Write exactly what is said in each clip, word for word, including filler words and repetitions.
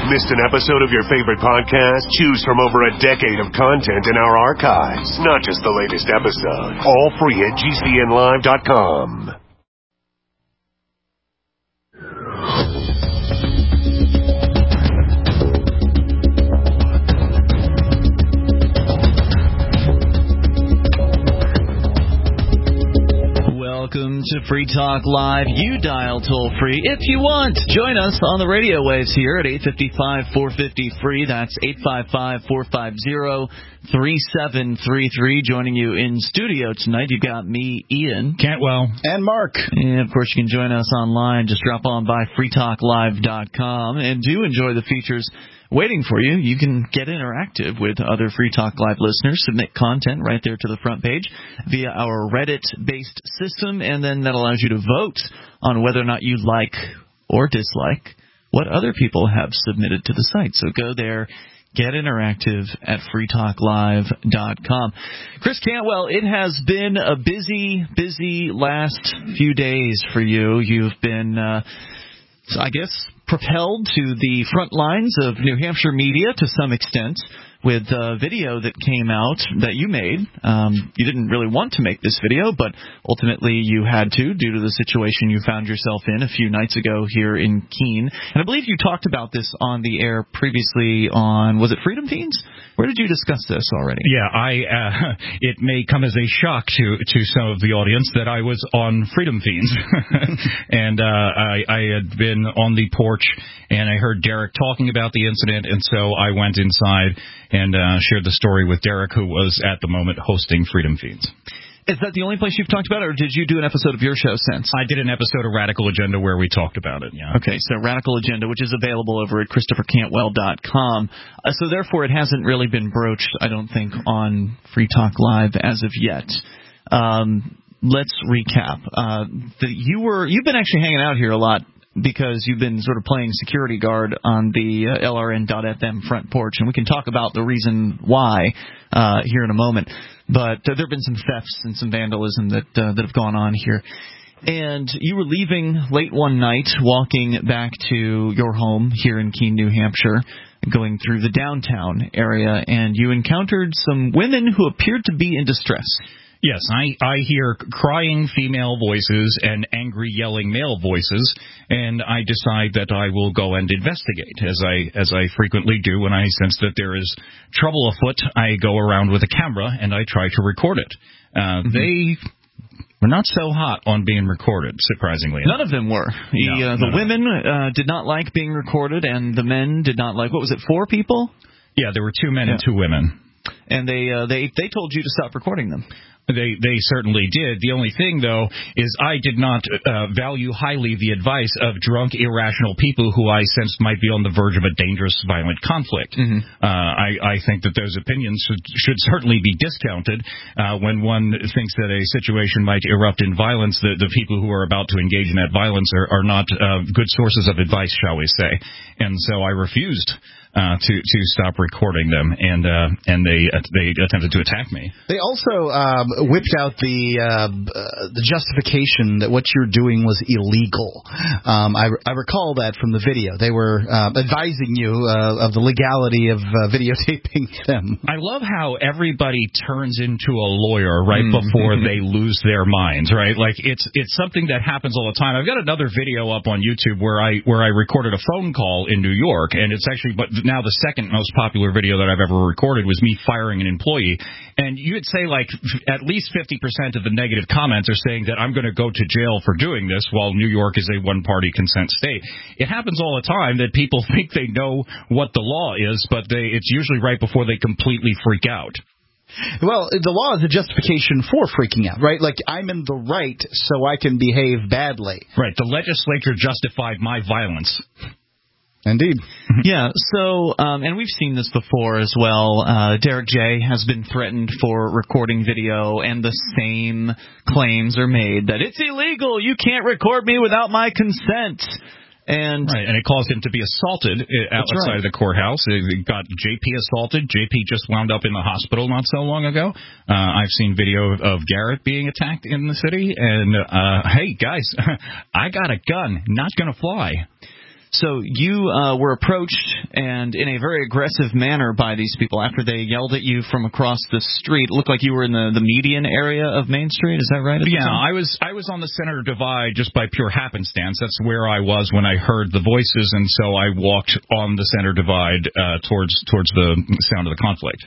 Missed an episode of your favorite podcast? Choose from over a decade of content in our archives, not just the latest episode. All free at G C N live dot com. Welcome to Free Talk Live. You dial toll-free if you want. Join us on the radio waves here at eight five five, four five zero, free. That's eight five five, four five zero, three seven three three. Joining you in studio tonight, you've got me, Ian Cantwell, and Mark. And, of course, you can join us online. Just drop on by free talk live dot com and do enjoy the features waiting for you. You can get interactive with other Free Talk Live listeners, submit content right there to the front page via our Reddit-based system, and then that allows you to vote on whether or not you like or dislike what other people have submitted to the site. So go there, get interactive at free talk live dot com. Chris Cantwell, it has been a busy, busy last few days for you. You've been, uh, I guess, propelled to the front lines of New Hampshire media to some extent with a video that came out that you made. Um, you didn't really want to make this video, but ultimately you had to due to the situation you found yourself in a few nights ago here in Keene. And I believe you talked about this on the air previously on, was it Freedom Fiends? Where did you discuss this already? Yeah, I. Uh, it may come as a shock to, to some of the audience that I was on Freedom Fiends. and uh, I, I had been on the porch, and I heard Derek talking about the incident, and so I went inside and uh, shared the story with Derek, who was at the moment hosting Freedom Fiends. Is that the only place you've talked about it, or did you do an episode of your show since? I did an episode of Radical Agenda where we talked about it, yeah. Okay, so Radical Agenda, which is available over at christopher cantwell dot com. Uh, so therefore, it hasn't really been broached, I don't think, on Free Talk Live as of yet. Um, let's recap. Uh, the, you were, you've been actually hanging out here a lot because you've been sort of playing security guard on the uh, L R N dot F M front porch, and we can talk about the reason why uh, here in a moment. But uh, there have been some thefts and some vandalism that uh, that have gone on here. And you were leaving late one night, walking back to your home here in Keene, New Hampshire, going through the downtown area, and you encountered some women who appeared to be in distress. Yes, I, I hear crying female voices and angry yelling male voices, and I decide that I will go and investigate, as I as I frequently do when I sense that there is trouble afoot. I go around with a camera and I try to record it. Uh, mm-hmm. They were not so hot on being recorded, surprisingly enough. None of them were. The, no, uh, the women uh, did not like being recorded, and the men did not like. What was it? Four people? Yeah, there were two men yeah. and two women. And they uh, they they told you to stop recording them. They they certainly did. The only thing, though, is I did not uh, value highly the advice of drunk, irrational people who I sensed might be on the verge of a dangerous, violent conflict. Mm-hmm. Uh, I, I think that those opinions should, should certainly be discounted. Uh, when one thinks that a situation might erupt in violence, the, the people who are about to engage in that violence are, are not uh, good sources of advice, shall we say. And so I refused Uh, to to stop recording them, and uh, and they uh, they attempted to attack me. They also um, whipped out the uh, the justification that what you're doing was illegal. Um, I, I recall that from the video. They were uh, advising you uh, of the legality of uh, videotaping them. I love how everybody turns into a lawyer right mm. before they lose their minds. Right, like it's it's something that happens all the time. I've got another video up on YouTube where I where I recorded a phone call in New York, and it's actually but. Now the second most popular video that I've ever recorded was me firing an employee. And you would say like at least fifty percent of the negative comments are saying that I'm going to go to jail for doing this while New York is a one-party consent state. It happens all the time that people think they know what the law is, but they it's usually right before they completely freak out. Well, the law is a justification for freaking out, right? Like, I'm in the right, so I can behave badly. Right. The legislature justified my violence. Indeed. Yeah, so, um, and we've seen this before as well. Uh, Derek J. has been threatened for recording video, and the same claims are made that it's illegal, you can't record me without my consent. And right, and it caused him to be assaulted outside right. of the courthouse. It got J P assaulted. J P just wound up in the hospital not so long ago. Uh, I've seen video of Garrett being attacked in the city. And, uh, hey, guys, I got a gun. Not going to fly. So you uh, were approached and in a very aggressive manner by these people after they yelled at you from across the street. It looked like you were in the, the median area of Main Street. Is that right? Yeah, I was I was on the center divide just by pure happenstance. That's where I was when I heard the voices, and so I walked on the center divide uh, towards towards the sound of the conflict.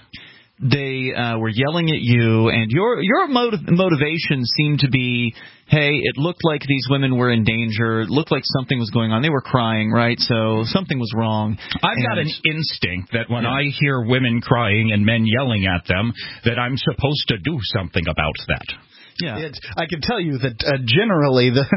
They uh, were yelling at you, and your your motiv- motivation seemed to be, hey, it looked like these women were in danger. It looked like something was going on. They were crying, right? So something was wrong. I've and, got an instinct that when yeah. I hear women crying and men yelling at them, that I'm supposed to do something about that. Yeah. It, I can tell you that uh, generally the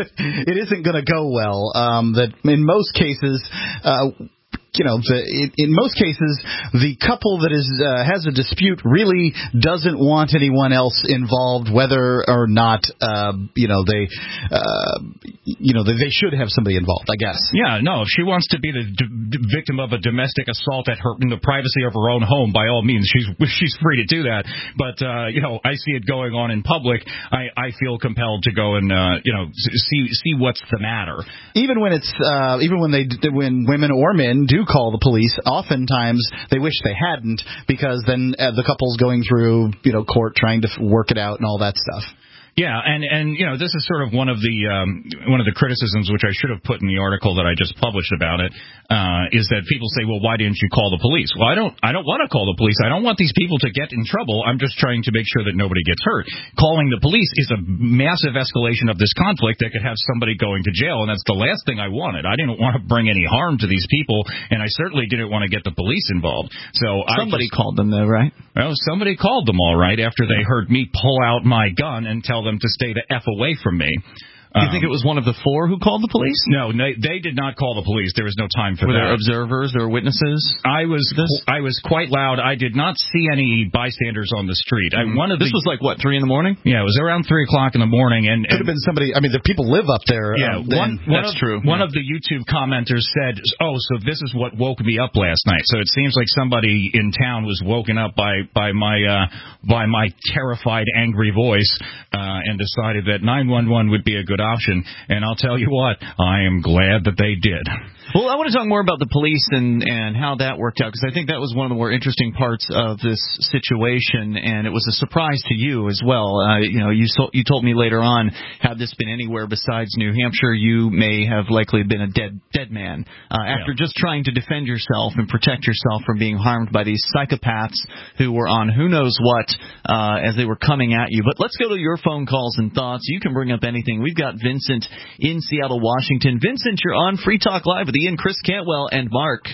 it isn't going to go well. Um, that in most cases. Uh, You know, the, in, in most cases, the couple that is uh, has a dispute really doesn't want anyone else involved, whether or not uh, you know they, uh, you know, they, they should have somebody involved. I guess. Yeah, no. If she wants to be the d- victim of a domestic assault at her in the privacy of her own home, by all means, she's she's free to do that. But uh, you know, I see it going on in public. I, I feel compelled to go and uh, you know see see what's the matter. Even when it's uh, even when they when women or men do call the police, oftentimes they wish they hadn't, because then uh, the couple's going through, you know, court trying to work it out and all that stuff. Yeah, and, and you know, this is sort of one of the um, one of the criticisms which I should have put in the article that I just published about it, uh, is that people say, well, why didn't you call the police? Well, I don't I don't want to call the police. I don't want these people to get in trouble. I'm just trying to make sure that nobody gets hurt. Calling the police is a massive escalation of this conflict that could have somebody going to jail, and that's the last thing I wanted. I didn't want to bring any harm to these people, and I certainly didn't want to get the police involved. So somebody I just, called them, though, right? Well, somebody called them, all right, after they heard me pull out my gun and tell them to stay the F away from me. Do you um, think it was one of the four who called the police? No, they, they did not call the police. There was no time for Were that. Were there observers or witnesses? I was this? I was quite loud. I did not see any bystanders on the street. Mm-hmm. I, one of this the, was like, what, three in the morning? Yeah, it was around three o'clock in the morning. And, and could have been somebody. I mean, the people live up there. Yeah, um, one, one that's of, true. One yeah. of the YouTube commenters said, oh, so this is what woke me up last night. So it seems like somebody in town was woken up by, by my uh, by my terrified, angry voice uh, and decided that nine one one would be a good option. And I'll tell you what, I am glad that they did. Well, I want to talk more about the police and, and how that worked out, because I think that was one of the more interesting parts of this situation, and it was a surprise to you as well. Uh, you know, you, so, you told me later on, had this been anywhere besides New Hampshire, you may have likely been a dead dead man uh, after yeah. just trying to defend yourself and protect yourself from being harmed by these psychopaths who were on who knows what uh, as they were coming at you. But let's go to your phone calls and thoughts. You can bring up anything. We've got Vincent in Seattle, Washington. Vincent, you're on Free Talk Live with Ian, Chris Cantwell, and Mark.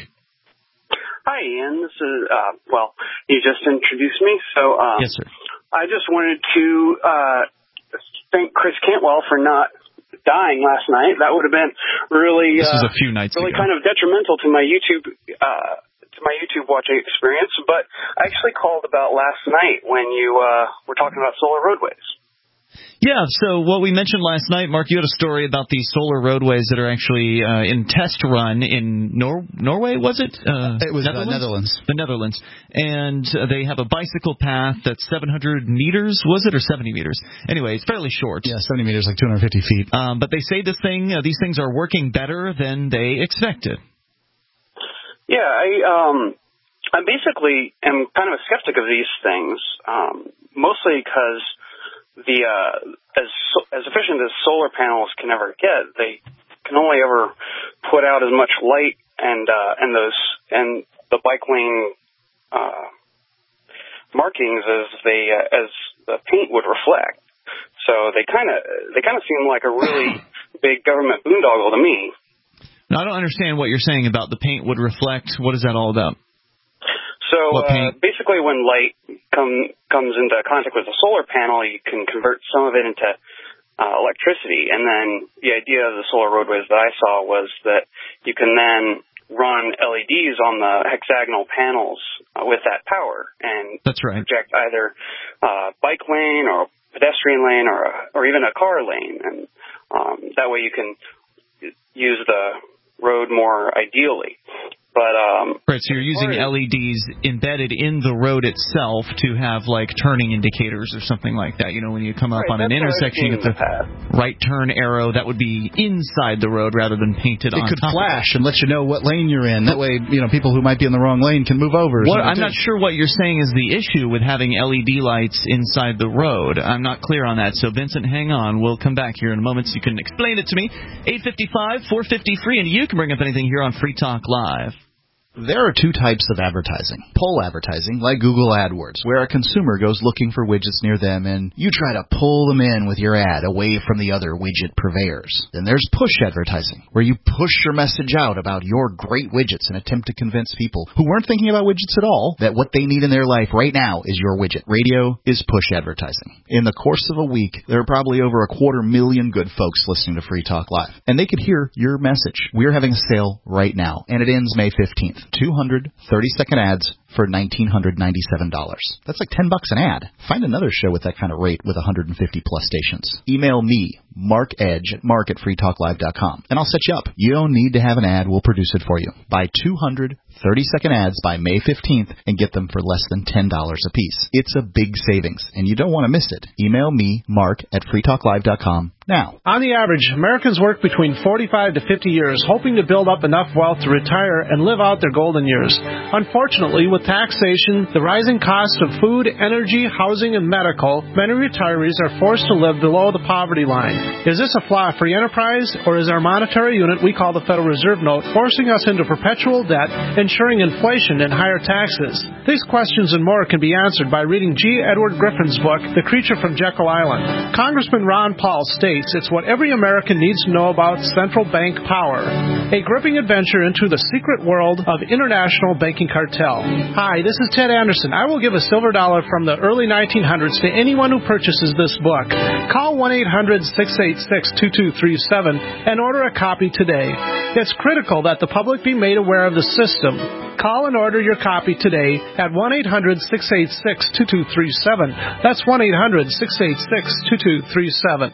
Hi, Ian. This is, uh, well, you just introduced me, so uh, yes, sir. I just wanted to uh, thank Chris Cantwell for not dying last night. That would have been really, this was uh, a few nights really ago. kind of detrimental to my YouTube uh, to my YouTube watching experience. But I actually called about last night when you uh, were talking about solar roadways. Yeah, so what we mentioned last night, Mark, you had a story about these solar roadways that are actually uh, in test run in Nor- Norway, was it? Uh, it was Netherlands? Uh, Netherlands. The Netherlands. And uh, they have a bicycle path that's seven hundred meters, was it, or seventy meters? Anyway, it's fairly short. Yeah, seventy meters, like two hundred fifty feet. Um, but they say this thing, uh, these things are working better than they expected. Yeah, I um, I basically am kind of a skeptic of these things, um, mostly because the uh, as as efficient as solar panels can ever get, they can only ever put out as much light and uh, and those and the bike lane uh, markings as they uh, as the paint would reflect. So they kind of they kind of seem like a really big government boondoggle to me. Now, I don't understand what you're saying about the paint would reflect. What is that all about? So uh, basically, when light come, comes into contact with the solar panel, you can convert some of it into uh, electricity. And then the idea of the solar roadways that I saw was that you can then run L E Ds on the hexagonal panels uh, with that power and That's right. project either uh, bike lane or pedestrian lane or a, or even a car lane. And um, that way you can use the road more ideally. But um, Right, so you're using L E Ds embedded in the road itself to have, like, turning indicators or something like that. You know, when you come up right, on an intersection, you get the right turn arrow. That would be inside the road rather than painted it on top. It could flash and let you know what lane you're in. That way, you know, people who might be in the wrong lane can move over. What, I'm not sure what you're saying is the issue with having L E D lights inside the road. I'm not clear on that. So, Vincent, hang on. We'll come back here in a moment so you can explain it to me. eight five five, four five zero, free, and you can bring up anything here on Free Talk Live. There are two types of advertising. Pull advertising, like Google AdWords, where a consumer goes looking for widgets near them and you try to pull them in with your ad away from the other widget purveyors. Then there's push advertising, where you push your message out about your great widgets and attempt to convince people who weren't thinking about widgets at all that what they need in their life right now is your widget. Radio is push advertising. In the course of a week, there are probably over a quarter million good folks listening to Free Talk Live, and they could hear your message. We're having a sale right now, and it ends May fifteenth. two hundred thirty-second ads for one thousand nine hundred ninety-seven dollars. That's like ten bucks an ad. Find another show with that kind of rate with one hundred fifty plus stations. Email me, Mark Edge, at mark at free talk live dot com, and I'll set you up. You don't need to have an ad. We'll produce it for you. Buy two hundred thirty-second ads by May fifteenth and get them for less than ten dollars a piece. It's a big savings, and you don't want to miss it. Email me, Mark, at free talk live dot com now. On the average, Americans work between forty-five to fifty years, hoping to build up enough wealth to retire and live out their golden years. Unfortunately, with taxation, the rising cost of food, energy, housing, and medical, many retirees are forced to live below the poverty line. Is this a flaw free enterprise, or is our monetary unit we call the Federal Reserve Note forcing us into perpetual debt, ensuring inflation and higher taxes? These questions and more can be answered by reading G. Edward Griffin's book, The Creature from Jekyll Island. Congressman Ron Paul states it's what every American needs to know about central bank power. A gripping adventure into the secret world of international banking cartel. Hi, this is Ted Anderson. I will give a silver dollar from the early nineteen hundreds to anyone who purchases this book. Call one eight hundred, six eight six, two two three seven and order a copy today. It's critical that the public be made aware of the system. Call and order your copy today at one eight hundred, six eight six, two two three seven. That's one eight hundred, six eight six, two two three seven.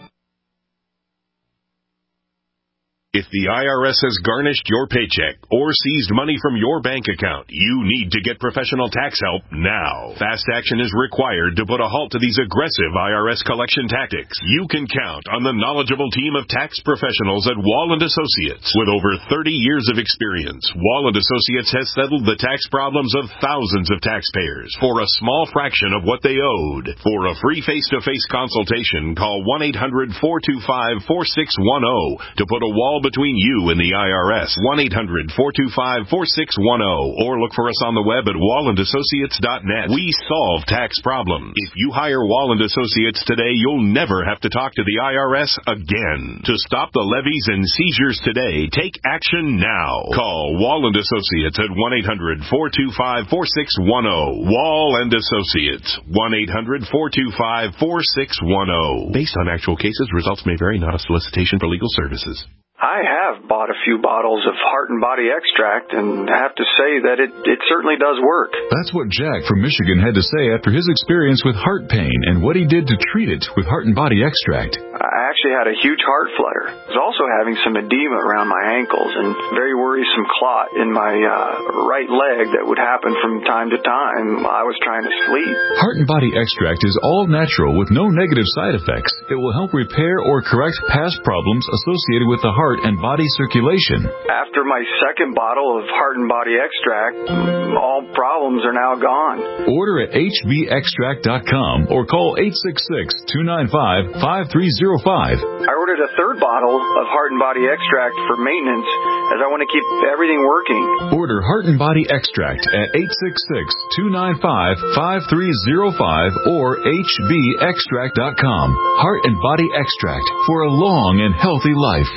If the I R S has garnished your paycheck or seized money from your bank account, you need to get professional tax help now. Fast action is required to put a halt to these aggressive I R S collection tactics. You can count on the knowledgeable team of tax professionals at Wall and Associates. With over thirty years of experience, Wall and Associates has settled the tax problems of thousands of taxpayers for a small fraction of what they owed. For a free face-to-face consultation, call one eight hundred, four two five, four six one zero to put a wall between you and the I R S. one eight hundred, four two five, four six one zero or look for us on the web at wall and associates dot net. We solve tax problems. If you hire Wall and Associates today, you'll never have to talk to the I R S again. To stop the levies and seizures today, take action now. Call Wall and Associates at one eight hundred, four two five, four six one zero. Wall and Associates, one eight hundred, four two five, four six one zero. Based on actual cases, results may vary, not a solicitation for legal services. I have bought a few bottles of Heart and Body Extract and have to say that it, it certainly does work. That's what Jack from Michigan had to say after his experience with heart pain and what he did to treat it with Heart and Body Extract. I actually had a huge heart flutter. I was also having some edema around my ankles and very worrisome clot in my uh, right leg that would happen from time to time. I was trying to sleep. Heart and Body Extract is all natural with no negative side effects. It will help repair or correct past problems associated with the heart and body circulation. After my second bottle of Heart and Body Extract, all problems are now gone. Order at h b extract dot com or call eight six six, two nine five, five three zero five. I ordered a third bottle of Heart and Body Extract for maintenance as I want to keep everything working. Order Heart and Body Extract at eight six six, two nine five, five three zero five or h b extract dot com. Heart and Body Extract for a long and healthy life.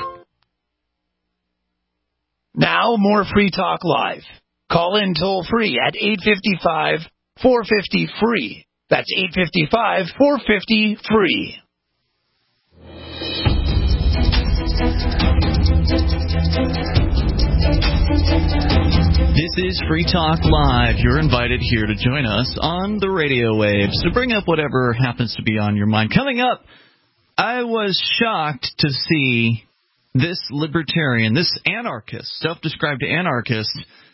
Now, more Free Talk Live. Call in toll free at eight five five, four five zero, F R E E. That's eight five five, four five zero, F R E E. This is Free Talk Live. You're invited here to join us on the radio waves to bring up whatever happens to be on your mind. Coming up, I was shocked to see this libertarian, this anarchist, self-described anarchist,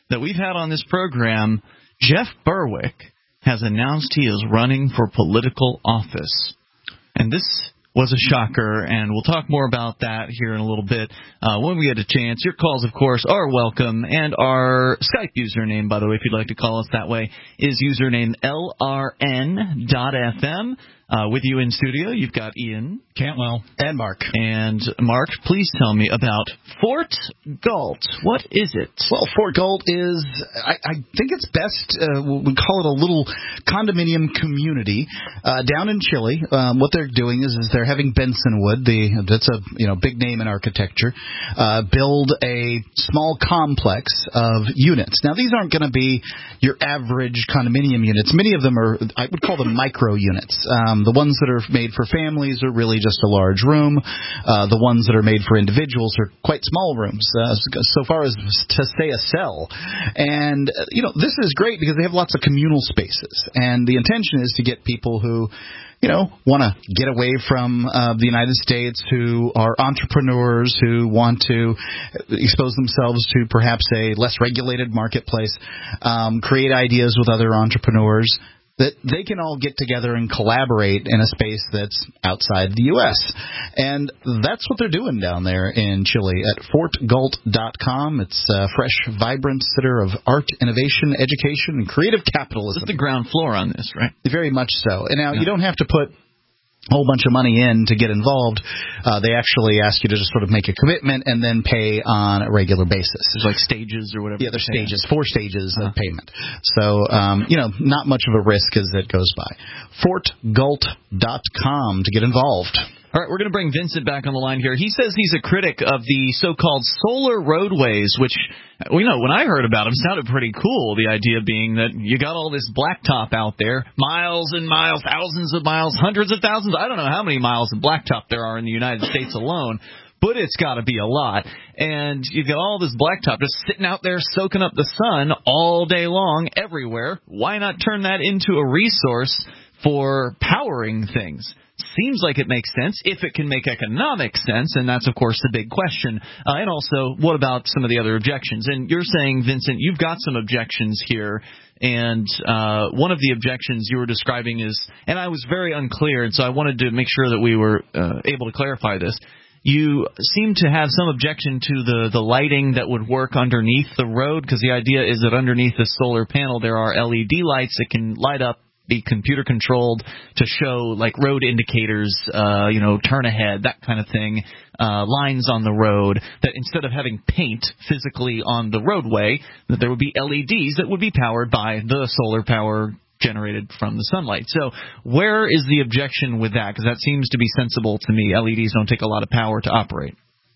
that we've had on this program, Jeff Berwick has announced he is running for political office. And this was a shocker, and we'll talk more about that here in a little bit uh, when we get a chance. Your calls, of course, are welcome, and our Skype username, by the way, if you'd like to call us that way, is username L R N dot F M. Uh, with you in studio, you've got Ian Cantwell and Mark. And Mark, please tell me about Fort Galt. What is it? Well, Fort Galt is, I, I think it's best, uh, we call it a little condominium community uh, down in Chile. Um, what they're doing is, is they're having Bensonwood, the that's a you know big name in architecture, uh, build a small complex of units. Now, these aren't going to be your average condominium units. Many of them are, I would call them micro units. Um, the ones that are made for families are really just a large room. Uh, the ones that are made for individuals are quite small rooms, uh, so far as to say a cell. And, uh, you know, this is great because they have lots of communal spaces. And the intention is to get people who, you know, want to get away from uh, the United States, who are entrepreneurs, who want to expose themselves to perhaps a less regulated marketplace, um, create ideas with other entrepreneurs, that they can all get together and collaborate in a space that's outside the U S And that's what they're doing down there in Chile at fort galt dot com. It's a fresh, vibrant center of art, innovation, education, and creative capitalism. This is the ground floor on this, right? Very much so. And now yeah. you don't have to put a whole bunch of money in to get involved. Uh, they actually ask you to just sort of make a commitment and then pay on a regular basis. There's like stages or whatever. Yeah, there's stages, four stages uh-huh. of payment. So, um, you know, not much of a risk as it goes by. fort galt dot com to get involved. All right, we're going to bring Vincent back on the line here. He says he's a critic of the so-called solar roadways, which, well, you know, when I heard about them, sounded pretty cool. The idea being that you got all this blacktop out there, miles and miles, thousands of miles, hundreds of thousands. I don't know how many miles of blacktop there are in the United States alone, but it's got to be a lot. And you've got all this blacktop just sitting out there soaking up the sun all day long everywhere. Why not turn that into a resource for powering things? Seems like it makes sense if it can make economic sense, and that's, of course, the big question. Uh, and also, what about some of the other objections? And you're saying, Vincent, you've got some objections here, and uh, one of the objections you were describing is, and I was very unclear, and so I wanted to make sure that we were uh, able to clarify this. You seem to have some objection to the, the lighting that would work underneath the road, because the idea is that underneath the solar panel there are L E D lights that can light up, be computer controlled to show like road indicators, uh, you know, turn ahead, that kind of thing, uh, lines on the road, that instead of having paint physically on the roadway, that there would be L E Ds that would be powered by the solar power generated from the sunlight. So where is the objection with that? Because that seems to be sensible to me. L E Ds don't take a lot of power to operate.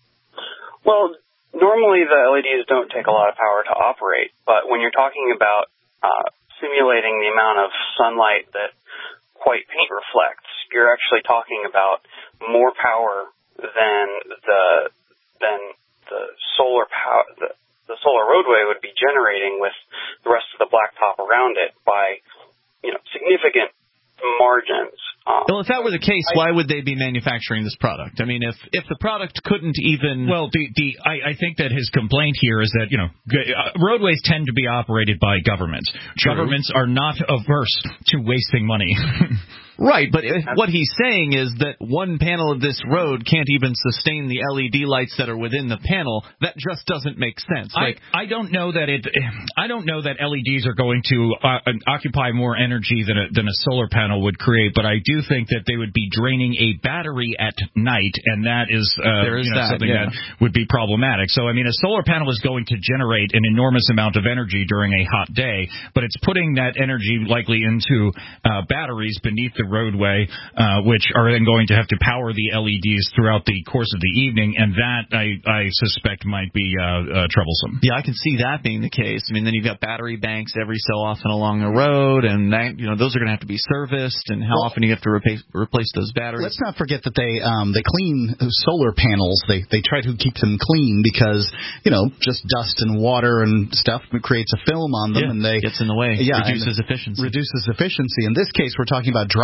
Well, normally the L E Ds don't take a lot of power to operate, but when you're talking about uh, simulating the amount of sunlight that white paint reflects, you're actually talking about more power than the than the solar power the, the solar roadway would be generating with the rest of the blacktop around it by, you know, significant margins. Um, well, if that were the case, I, why would they be manufacturing this product? I mean, if if the product couldn't even... Well, the the I, I think that his complaint here is that, you know, uh, roadways tend to be operated by governments. True. Governments are not averse to wasting money. Right, but if, what he's saying is that one panel of this road can't even sustain the L E D lights that are within the panel. That just doesn't make sense. Like, I, I don't know that it. I don't know that L E Ds are going to uh, occupy more energy than a, than a solar panel would create. But I do think that they would be draining a battery at night, and that is, uh, there is you know, that, something yeah. that would be problematic. So I mean, a solar panel is going to generate an enormous amount of energy during a hot day, but it's putting that energy likely into uh, batteries beneath the roadway, uh, which are then going to have to power the L E Ds throughout the course of the evening, and that I, I suspect might be uh, uh, troublesome. Yeah, I can see that being the case. I mean, then you've got battery banks every so often along the road, and that, you know, those are going to have to be serviced, and how well, often do you have to replace, replace those batteries? Let's not forget that they um, they clean solar panels. They they try to keep them clean because, you know, just dust and water and stuff creates a film on them, yeah, and they gets in the way. Yeah, reduces efficiency. Reduces efficiency. In this case, we're talking about dry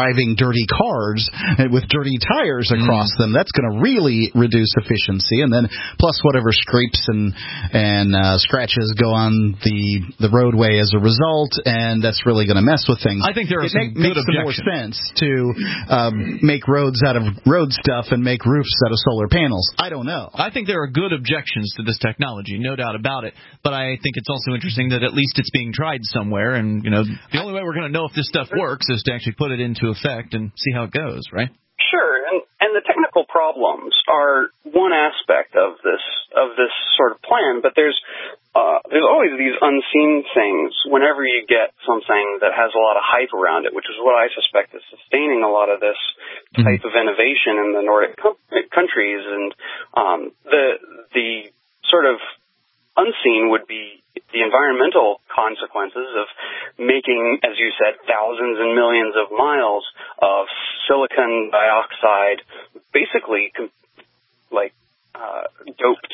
driving dirty cars with dirty tires across mm. them. That's going to really reduce efficiency, and then plus whatever scrapes and and uh, scratches go on the the roadway as a result, and that's really going to mess with things. I think there are it some make, good makes some more sense to um, make roads out of road stuff and make roofs out of solar panels. I don't know. I think there are good objections to this technology, no doubt about it. But I think it's also interesting that at least it's being tried somewhere, and you know, the only way we're going to know if this stuff works is to actually put it into effect and see how it goes, right? Sure, and and the technical problems are one aspect of this of this sort of plan, but there's uh, there's always these unseen things whenever you get something that has a lot of hype around it, which is what I suspect is sustaining a lot of this type mm-hmm. of innovation in the Nordic com- countries. And um, the the sort of unseen would be the environmental consequences of making, as you said, thousands and millions of miles of silicon dioxide, basically like uh, doped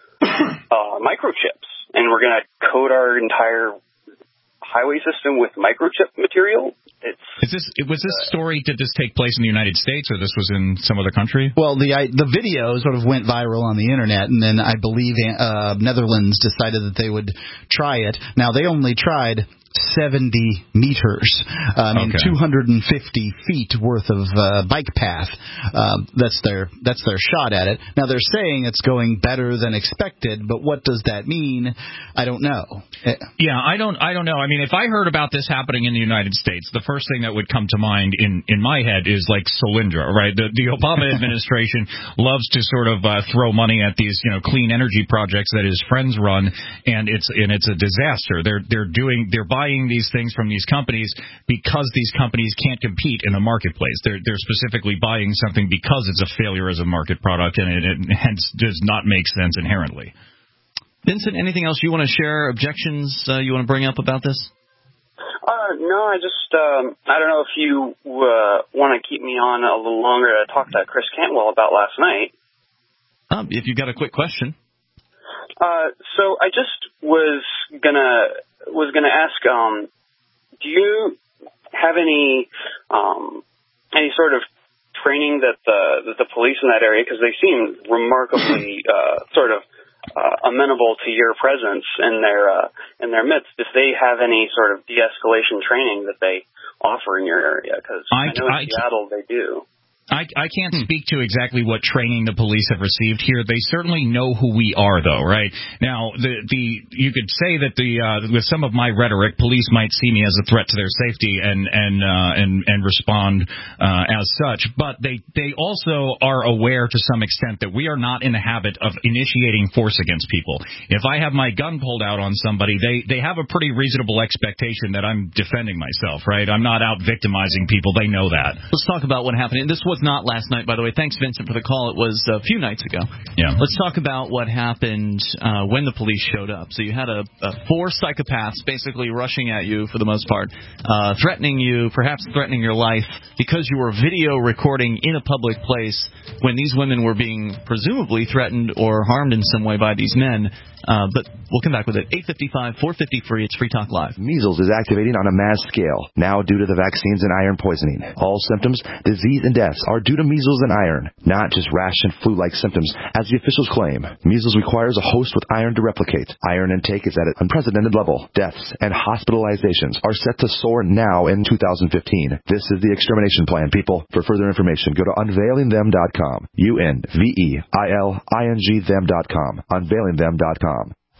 uh, microchips. And we're going to coat our entire highway system with microchip material. It's, Is this was this story? Did this take place in the United States, or this was in some other country? Well, the I, the video sort of went viral on the internet, and then I believe uh, Netherlands decided that they would try it. Now they only tried seventy meters. Uh, I mean, okay. two hundred fifty feet worth of uh, bike path. Uh, that's their that's their shot at it. Now they're saying it's going better than expected, but what does that mean? I don't know. Yeah, I don't. I don't know. I mean, if I heard about this happening in the United States, the first thing that would come to mind in, in my head is like Solyndra, right? The, the Obama administration loves to sort of uh, throw money at these, you know, clean energy projects that his friends run, and it's and it's a disaster. They're they're doing they're buying these things from these companies because these companies can't compete in the marketplace. They're they're specifically buying something because it's a failure as a market product, and it, it hence does not make sense inherently. Vincent, anything else you want to share? Objections uh, you want to bring up about this? Uh, no, I just um, I don't know if you uh, want to keep me on a little longer to talk to Chris Cantwell about last night. Um, if you've got a quick question. Uh, so I just was gonna. was going to ask, um, do you have any um, any sort of training that the that the police in that area, because they seem remarkably uh, sort of uh, amenable to your presence in their uh, in their midst, if they have any sort of de-escalation training that they offer in your area? Because I, I know in I, Seattle they do. I, I can't speak to exactly what training the police have received here. They certainly know who we are, though, right? Now, the the you could say that the uh, with some of my rhetoric, police might see me as a threat to their safety and and uh, and and respond uh, as such. But they they also are aware to some extent that we are not in the habit of initiating force against people. If I have my gun pulled out on somebody, they they have a pretty reasonable expectation that I'm defending myself, right? I'm not out victimizing people. They know that. Let's talk about what happened. And this was not last night, by the way. Thanks, Vincent, for the call. It was a few nights ago. Yeah. Let's talk about what happened uh, when the police showed up. So you had a, a four psychopaths basically rushing at you, for the most part, uh, threatening you, perhaps threatening your life, because you were video recording in a public place when these women were being presumably threatened or harmed in some way by these men. Uh, but we'll come back with it. eight five five, four five zero, free. It's Free Talk Live. Measles is activating on a mass scale, now due to the vaccines and iron poisoning. All symptoms, disease, and deaths are due to measles and iron, not just rash and flu-like symptoms, as the officials claim. Measles requires a host with iron to replicate. Iron intake is at an unprecedented level. Deaths and hospitalizations are set to soar now in two thousand fifteen. This is the extermination plan, people. For further information, go to unveiling them dot com. U N V E I L I N G them dot com. unveiling them dot com.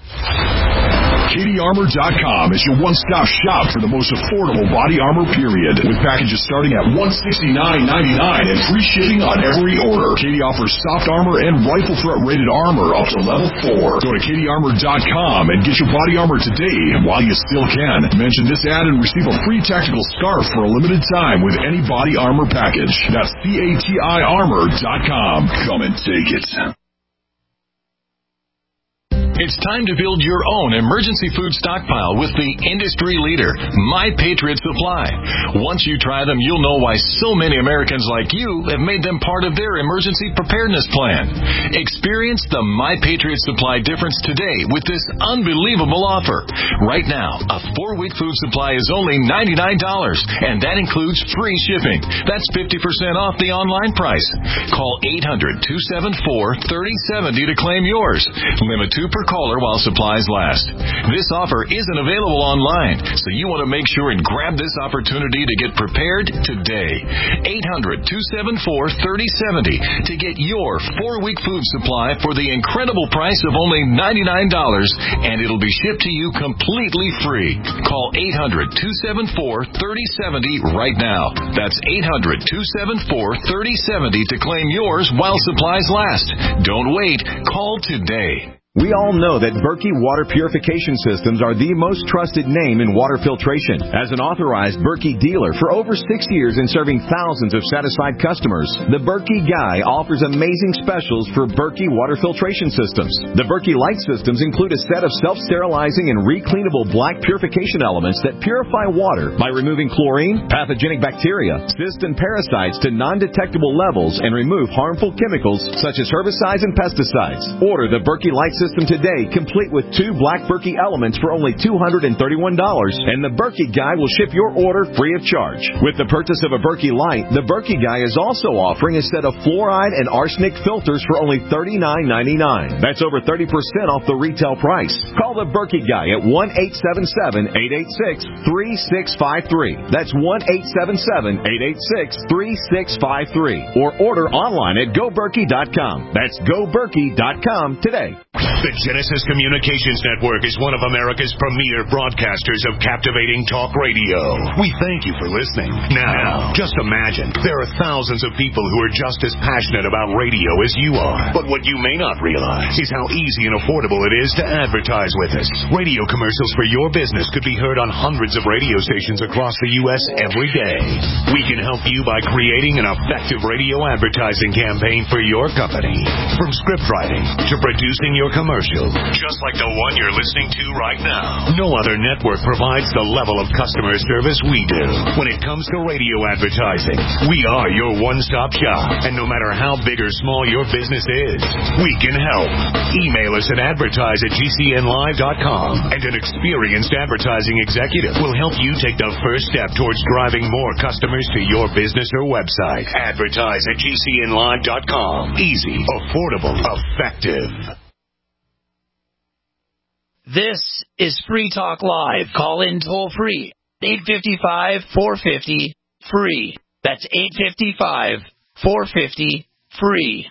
Katie Armor dot com is your one-stop shop for the most affordable body armor, period. With packages starting at one hundred sixty-nine ninety-nine and free shipping on every order. Katie offers soft armor and rifle threat rated armor up to level four. Go to Katie Armor dot com and get your body armor today while you still can. Mention this ad and receive a free tactical scarf for a limited time with any body armor package. That's C A T I Armor dot com. Come and take it. It's time to build your own emergency food stockpile with the industry leader, My Patriot Supply. Once you try them, you'll know why so many Americans like you have made them part of their emergency preparedness plan. Experience the My Patriot Supply difference today with this unbelievable offer. Right now, a four-week food supply is only ninety-nine dollars, and that includes free shipping. That's fifty percent off the online price. Call eight hundred, two seven four, three oh seven oh to claim yours. Limit two per caller while supplies last. This offer isn't available online, so you want to make sure and grab this opportunity to get prepared today. eight hundred, two seven four, three oh seven oh to get your four-week food supply for the incredible price of only ninety-nine dollars, and it'll be shipped to you completely free. Call eight hundred, two seven four, three oh seven oh right now. That's eight hundred, two seven four, three oh seven oh to claim yours while supplies last. Don't wait. Call today. We all know that Berkey Water Purification Systems are the most trusted name in water filtration. As an authorized Berkey dealer for over six years and serving thousands of satisfied customers, the Berkey Guy offers amazing specials for Berkey Water Filtration Systems. The Berkey Light Systems include a set of self-sterilizing and recleanable black purification elements that purify water by removing chlorine, pathogenic bacteria, cysts, and parasites to non-detectable levels and remove harmful chemicals such as herbicides and pesticides. Order the Berkey Light System System today, complete with two black Berkey elements for only two hundred thirty-one dollars, and the Berkey Guy will ship your order free of charge. With the purchase of a Berkey Light, the Berkey Guy is also offering a set of fluoride and arsenic filters for only thirty-nine ninety-nine. That's over thirty percent off the retail price. Call the Berkey Guy at one eight seven seven, eight eight six, three six five three. That's one eight seven seven, eight eight six, three six five three. Or order online at go berkey dot com. That's go berkey dot com today. The Genesis Communications Network is one of America's premier broadcasters of captivating talk radio. We thank you for listening. Now, just imagine, there are thousands of people who are just as passionate about radio as you are. But what you may not realize is how easy and affordable it is to advertise with us. Radio commercials for your business could be heard on hundreds of radio stations across the U S every day. We can help you by creating an effective radio advertising campaign for your company. From script writing to producing your commercial, just like the one you're listening to right now. No other network provides the level of customer service we do. When it comes to radio advertising, we are your one-stop shop. And no matter how big or small your business is, we can help. Email us at advertise at g c n live dot com, and an experienced advertising executive will help you take the first step towards driving more customers to your business or website. Advertise at g c n live dot com. Easy, affordable, effective. This is Free Talk Live. Call in toll free. eight five five, four five zero, free. That's eight five five, four five zero, free.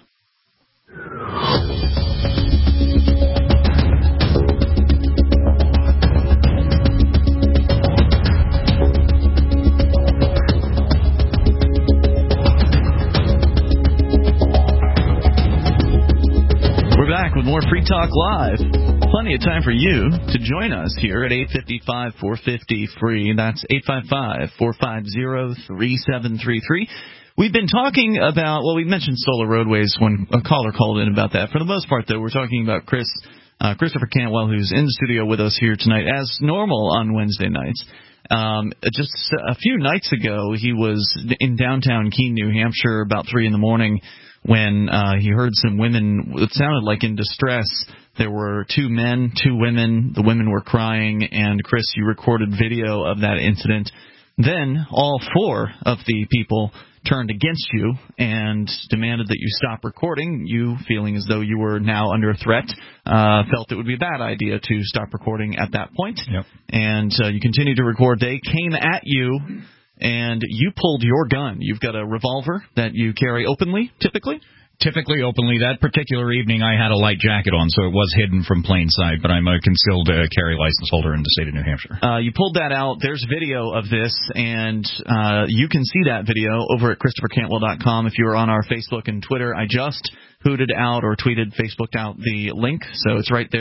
We're back with more Free Talk Live. Plenty of time for you to join us here at eight five five, four five zero, free. That's eight five five, four five zero, three seven three three. We've been talking about, well, we mentioned solar roadways when a caller called in about that. For the most part, though, we're talking about Chris, uh, Christopher Cantwell, who's in the studio with us here tonight, as normal on Wednesday nights. Um, just a few nights ago, he was in downtown Keene, New Hampshire, about three in the morning, when uh, he heard some women, it sounded like in distress. There were two men, two women. The women were crying, and Chris, you recorded video of that incident. Then all four of the people turned against you and demanded that you stop recording. You, feeling as though you were now under threat, uh, felt it would be a bad idea to stop recording at that point. Yep. And uh, you continued to record. They came at you, and you pulled your gun. You've got a revolver that you carry openly, typically? Typically openly. That particular evening, I had a light jacket on, so it was hidden from plain sight, but I'm a concealed uh, carry license holder in the state of New Hampshire. Uh, you pulled that out. There's video of this, and uh, you can see that video over at Christopher Cantwell dot com if you are on our Facebook and Twitter. I just hooted out or tweeted, Facebooked out the link, so it's right there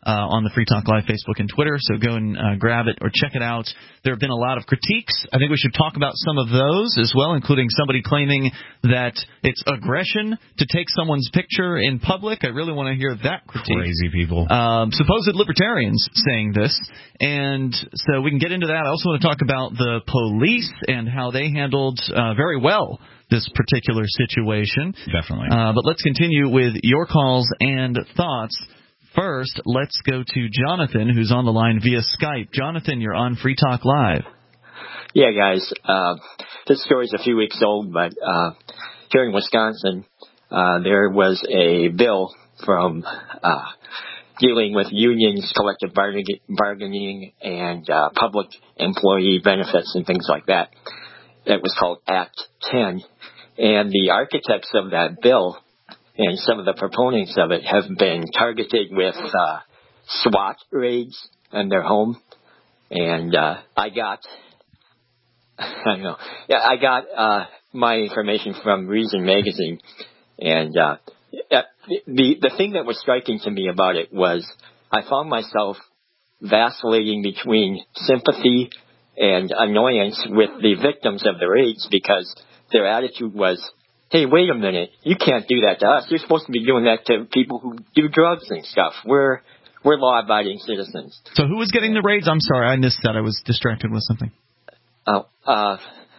uh, on the Free Talk Live Facebook and Twitter, so go and uh, grab it or check it out. There have been a lot of critiques. I think we should talk about some of those as well, including somebody claiming that it's aggression to take someone's picture in public. I really want to hear that critique. Crazy people. Um, supposed libertarians saying this. And so we can get into that. I also want to talk about the police and how they handled uh, very well this particular situation. Definitely. Uh, but let's continue with your calls and thoughts. First, let's go to Jonathan, who's on the line via Skype. Jonathan, you're on Free Talk Live. Yeah, guys. Uh, this story's a few weeks old, but uh, here in Wisconsin, uh, there was a bill from uh, dealing with unions, collective bargaining, and uh, public employee benefits and things like that. That was called Act ten. And the architects of that bill and some of the proponents of it have been targeted with uh, SWAT raids in their home. And uh, I got, I don't know, yeah, I got uh, my information from Reason Magazine. And uh, the the thing that was striking to me about it was I found myself vacillating between sympathy and annoyance with the victims of the raids, because their attitude was, hey, wait a minute, you can't do that to us. You're supposed to be doing that to people who do drugs and stuff. We're we're law-abiding citizens. So who was getting the raids? I'm sorry, I missed that. I was distracted with something. Oh, uh,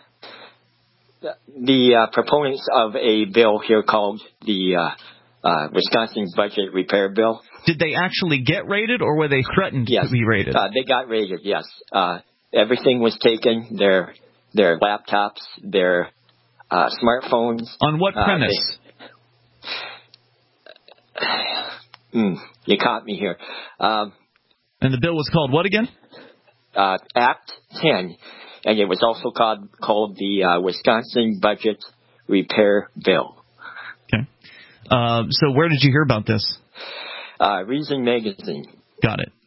the uh, proponents of a bill here called the uh, uh, Wisconsin Budget Repair Bill. Did they actually get raided, or were they threatened yes. to be raided? Uh, they got raided, yes. Uh, everything was taken, their their laptops, their uh, smartphones. On what premise? Uh, they, mm, you caught me here. Um, and the bill was called what again? Uh, Act ten. And it was also called, called the uh, Wisconsin Budget Repair Bill. Okay. Uh, so where did you hear about this? Uh, Reason Magazine. Got it.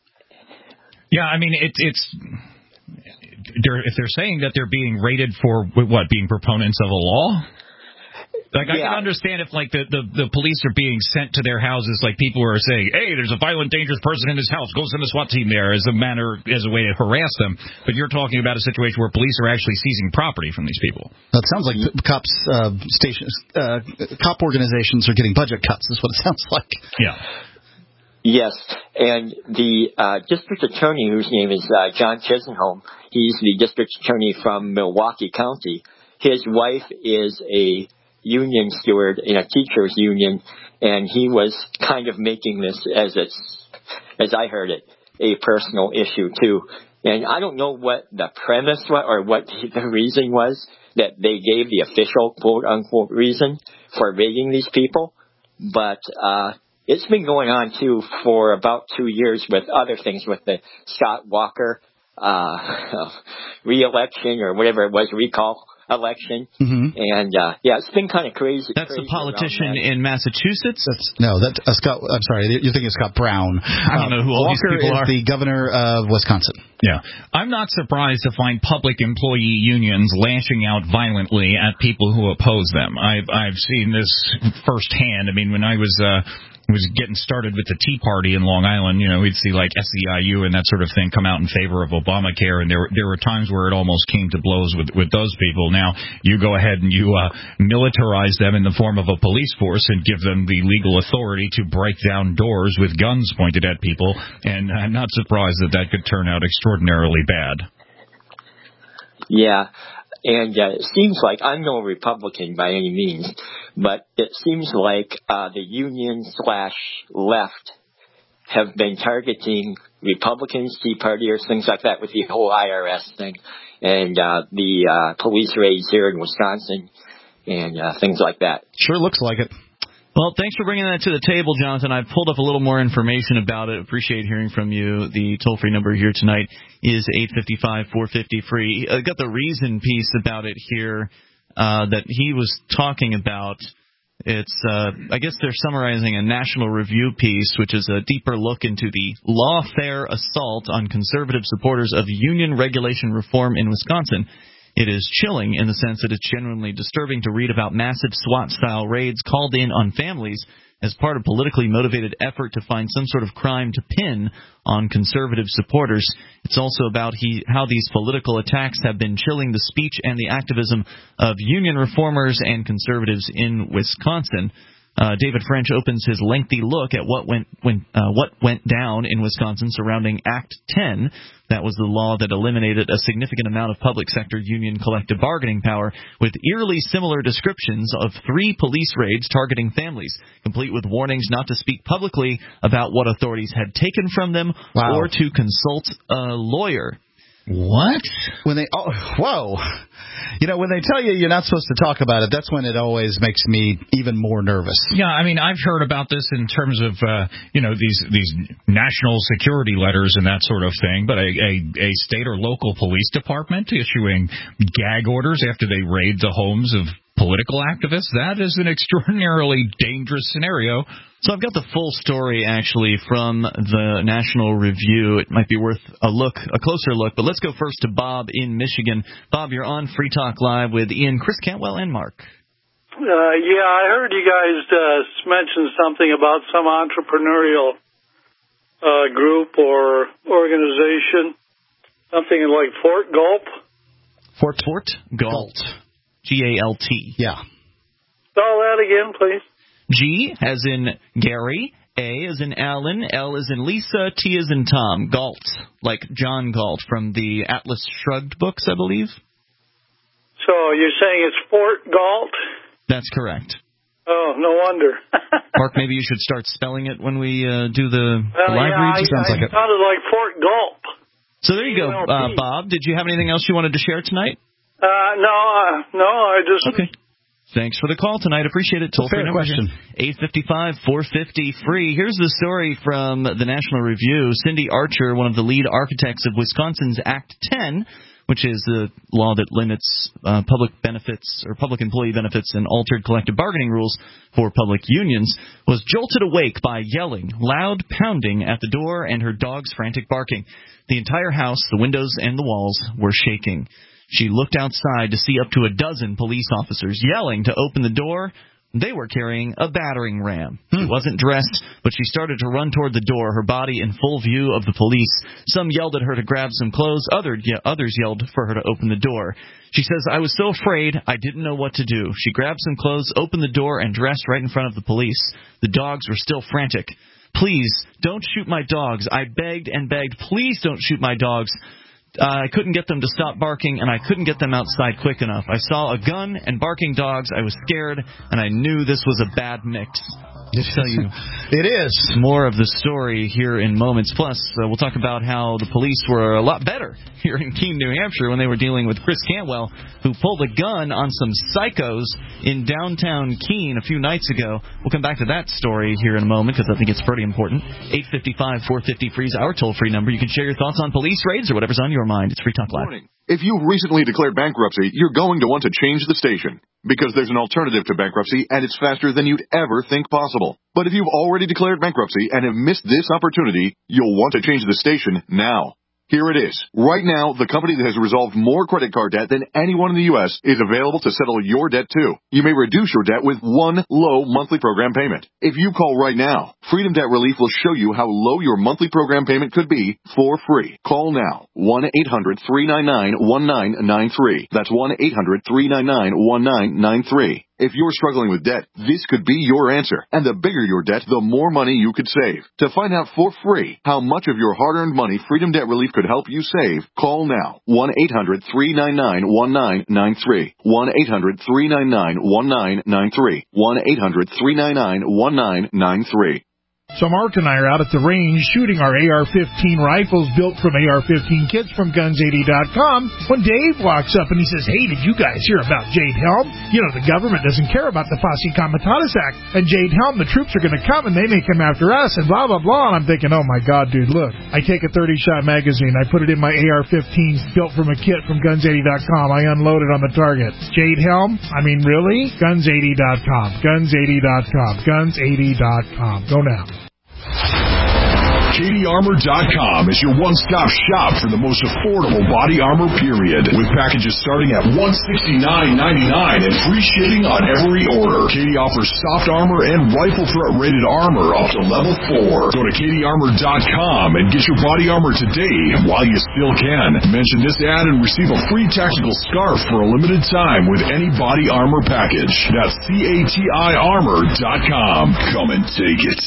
Yeah, I mean, it, it's they're, if they're saying that they're being rated for, what, being proponents of a law? Like, I yeah. can understand if, like, the, the, the police are being sent to their houses, like, people are saying, hey, there's a violent, dangerous person in this house, go send a SWAT team there as a manner, as a way to harass them. But you're talking about a situation where police are actually seizing property from these people. That sounds like the cops, uh, stations, uh, cop organizations are getting budget cuts, is what it sounds like. Yeah. Yes, and the uh, district attorney, whose name is uh, John Chisenholm, he's the district attorney from Milwaukee County. His wife is a union steward in a teachers union, and he was kind of making this, as it's, as I heard it, a personal issue too. And I don't know what the premise was or what the reason was that they gave the official quote unquote reason for raiding these people, but uh it's been going on too for about two years with other things, with the Scott Walker uh re-election or whatever it was, recall election. Mm-hmm. And, uh, yeah, it's been kind of crazy. That's crazy the politician that. in Massachusetts? That's, no, that uh, Scott. I'm sorry, you're thinking of Scott Brown. I don't know who all Walker these people is are. the governor of Wisconsin. Yeah. I'm not surprised to find public employee unions lashing out violently at people who oppose them. I've, I've seen this firsthand. I mean, when I was... Uh, was getting started with the Tea Party in Long Island, you know, we'd see like S E I U and that sort of thing come out in favor of Obamacare, and there there were times where it almost came to blows with with those people. Now you go ahead and you uh, militarize them in the form of a police force and give them the legal authority to break down doors with guns pointed at people, and I'm not surprised that that could turn out extraordinarily bad. Yeah. And uh, it seems like, I'm no Republican by any means, but it seems like uh, the union slash left have been targeting Republicans, Tea Partiers, things like that with the whole I R S thing and uh, the uh, police raids here in Wisconsin and uh, things like that. Sure looks like it. Well, thanks for bringing that to the table, Jonathan. I've pulled up a little more information about it. Appreciate hearing from you. The toll-free number here tonight is eight five five, four five zero, free. I got the reason piece about it here uh, that he was talking about. It's, uh, I guess they're summarizing a National Review piece, which is a deeper look into the lawfare assault on conservative supporters of union regulation reform in Wisconsin. It is chilling in the sense that it's genuinely disturbing to read about massive SWAT-style raids called in on families as part of a politically motivated effort to find some sort of crime to pin on conservative supporters. It's also about he, how these political attacks have been chilling the speech and the activism of union reformers and conservatives in Wisconsin. Uh, David French opens his lengthy look at what went when, uh, what went down in Wisconsin surrounding Act ten. That was the law that eliminated a significant amount of public sector union collective bargaining power, with eerily similar descriptions of three police raids targeting families, complete with warnings not to speak publicly about what authorities had taken from them wow. or to consult a lawyer. What? When they oh whoa, you know when they tell you you're not supposed to talk about it, that's when it always makes me even more nervous. Yeah, I mean I've heard about this in terms of uh, you know these these national security letters and that sort of thing, but a, a, a state or local police department issuing gag orders after they raid the homes of political activists, that is an extraordinarily dangerous scenario. So I've got the full story, actually, from the National Review. It might be worth a look, a closer look, but let's go first to Bob in Michigan. Bob, you're on Free Talk Live with Ian, Chris Cantwell, and Mark. Uh, yeah, I heard you guys uh, mention something about some entrepreneurial uh, group or organization, something like Fort Gulp. Fort Fort Galt. G A L T. Yeah. Spell that again, please. G as in Gary, A as in Alan, L as in Lisa, T as in Tom. Galt, like John Galt from the Atlas Shrugged books, I believe. So you're saying it's Fort Galt? That's correct. Oh, no wonder. Mark, maybe you should start spelling it when we uh, do the, well, the live yeah, reads. It sounds like it sounded like Fort Gulp. So there you go, uh, Bob. Did you have anything else you wanted to share tonight? Uh, no, uh, no, I just... Okay. Thanks for the call tonight. Appreciate it. Toll free number question. eight five five, four five zero, free. Here's the story from the National Review. Cindy Archer, one of the lead architects of Wisconsin's Act ten, which is the law that limits uh, public benefits or public employee benefits and altered collective bargaining rules for public unions, was jolted awake by yelling, loud pounding at the door, and her dog's frantic barking. The entire house, the windows and the walls, were shaking. She looked outside to see up to a dozen police officers yelling to open the door. They were carrying a battering ram. Hmm. She wasn't dressed, but she started to run toward the door, her body in full view of the police. Some yelled at her to grab some clothes. Other, yeah, others yelled for her to open the door. She says, I was so afraid, I didn't know what to do. She grabbed some clothes, opened the door, and dressed right in front of the police. The dogs were still frantic. Please, don't shoot my dogs. I begged and begged. Please don't shoot my dogs. Uh, I couldn't get them to stop barking, and I couldn't get them outside quick enough. I saw a gun and barking dogs. I was scared, and I knew this was a bad mix. I'll tell you, it is. More of the story here in moments. Plus, uh, we'll talk about how the police were a lot better here in Keene, New Hampshire, when they were dealing with Chris Cantwell, who pulled a gun on some psychos in downtown Keene a few nights ago. We'll come back to that story here in a moment, because I think it's pretty important. eight five five, four five zero, free is our toll-free number. You can share your thoughts on police raids or whatever's on your mind. It's Free Talk Live. Morning. If you've recently declared bankruptcy, you're going to want to change the station, because there's an alternative to bankruptcy, and it's faster than you'd ever think possible. But if you've already declared bankruptcy and have missed this opportunity, you'll want to change the station now. Here it is. Right now, the company that has resolved more credit card debt than anyone in the U S is available to settle your debt, too. You may reduce your debt with one low monthly program payment. If you call right now, Freedom Debt Relief will show you how low your monthly program payment could be for free. Call now. one eight hundred, three nine nine, one nine nine three. That's one eight hundred, three nine nine, one nine nine three. If you're struggling with debt, this could be your answer. And the bigger your debt, the more money you could save. To find out for free how much of your hard-earned money Freedom Debt Relief could help you save, call now. one eight hundred, three nine nine, one nine nine three. one eight hundred, three nine nine, one nine nine three. one eight hundred, three nine nine, one nine nine three. So Mark and I are out at the range shooting our A R fifteen rifles built from A R fifteen kits from guns eighty dot com when Dave walks up and he says, hey, did you guys hear about Jade Helm? You know, the government doesn't care about the Posse Comitatus Act. And Jade Helm, the troops are going to come and they may come after us and blah, blah, blah. And I'm thinking, oh, my God, dude, look. I take a thirty-shot magazine. I put it in my A R fifteen built from a kit from guns eighty dot com. I unload it on the target. Jade Helm? I mean, really? guns eighty dot com. guns eighty dot com. guns eighty dot com. Go now. Katie Armor dot com is your one-stop shop for the most affordable body armor, period. With packages starting at one hundred sixty-nine ninety-nine and free shipping on every order. Katie offers soft armor and rifle threat rated armor up to level four. Go to Katie Armor dot com and get your body armor today while you still can. Mention this ad and receive a free tactical scarf for a limited time with any body armor package. That's C A T I Armor dot com. Come and take it.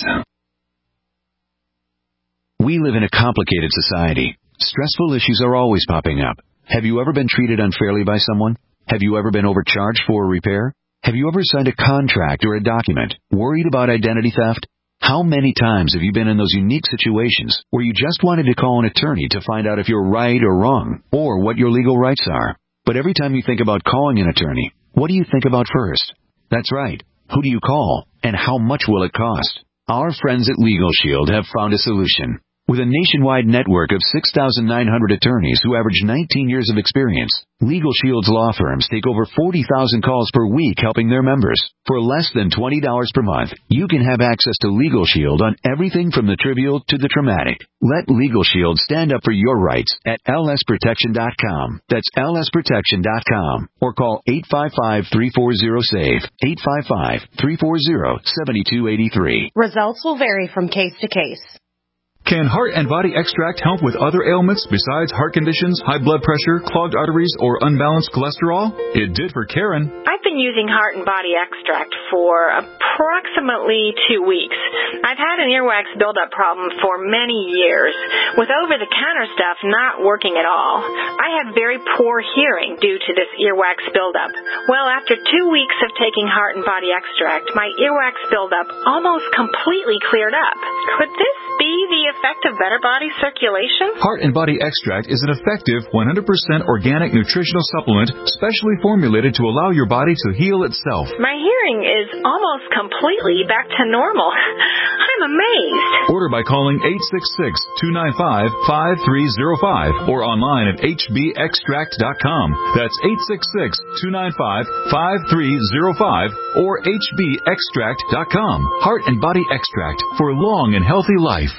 We live in a complicated society. Stressful issues are always popping up. Have you ever been treated unfairly by someone? Have you ever been overcharged for a repair? Have you ever signed a contract or a document worried about identity theft? How many times have you been in those unique situations where you just wanted to call an attorney to find out if you're right or wrong, or what your legal rights are? But every time you think about calling an attorney, what do you think about first? That's right. Who do you call, and how much will it cost? Our friends at Legal Shield have found a solution. With a nationwide network of six thousand nine hundred attorneys who average nineteen years of experience, Legal Shield's law firms take over forty thousand calls per week helping their members. For less than twenty dollars per month, you can have access to Legal Shield on everything from the trivial to the traumatic. Let Legal Shield stand up for your rights at L S protection dot com. That's L S protection dot com. Or call eight five five, three four zero, S A V E, eight five five, three four zero, seven two eight three. Results will vary from case to case. Can Heart and Body Extract help with other ailments besides heart conditions, high blood pressure, clogged arteries, or unbalanced cholesterol? It did for Karen. I've been using Heart and Body Extract for approximately two weeks. I've had an earwax buildup problem for many years, with over-the-counter stuff not working at all. I have very poor hearing due to this earwax buildup. Well, after two weeks of taking Heart and Body Extract, my earwax buildup almost completely cleared up. Could this be the effect of better body circulation? Heart and Body Extract is an effective one hundred percent organic nutritional supplement specially formulated to allow your body to heal itself. My hearing is almost completely back to normal. I'm amazed. Order by calling eight six six, two nine five, five three zero five or online at H B extract dot com. That's eight six six, two nine five, five three zero five or H B extract dot com. Heart and Body Extract for a long and healthy life.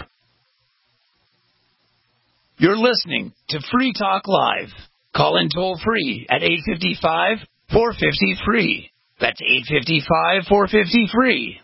You're listening to Free Talk Live. Call in toll free at eight five five, four five zero, free. That's eight five five, four five zero, free.